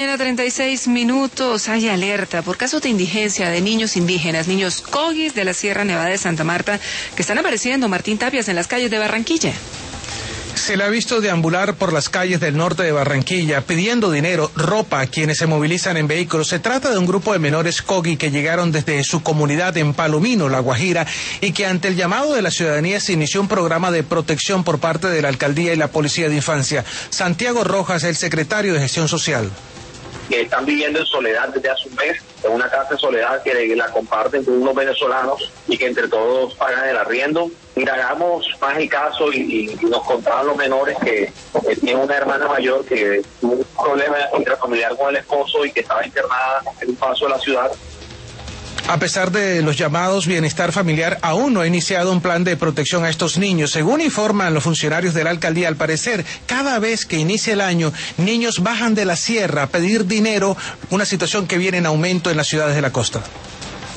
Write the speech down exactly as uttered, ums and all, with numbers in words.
En treinta y seis minutos hay alerta por casos de indigencia de niños indígenas, niños cogis de la Sierra Nevada de Santa Marta, que están apareciendo, Martín Tapias, en las calles de Barranquilla. Se le ha visto deambular por las calles del norte de Barranquilla pidiendo dinero, ropa a quienes se movilizan en vehículos. Se trata de un grupo de menores cogi que llegaron desde su comunidad en Palomino, La Guajira, y que ante el llamado de la ciudadanía se inició un programa de protección por parte de la alcaldía y la policía de infancia. Santiago Rojas, el secretario de Gestión Social. Que están viviendo en soledad desde hace un mes, en una casa de soledad que la comparten con unos venezolanos y que entre todos pagan el arriendo. Indagamos más el caso y, y nos contaban los menores que, que tiene una hermana mayor que tuvo un problema intrafamiliar con el esposo y que estaba internada en un paso de la ciudad. A pesar de los llamados, Bienestar Familiar aún no ha iniciado un plan de protección a estos niños. Según informan los funcionarios de la alcaldía, al parecer, cada vez que inicia el año, niños bajan de la sierra a pedir dinero, una situación que viene en aumento en las ciudades de la costa.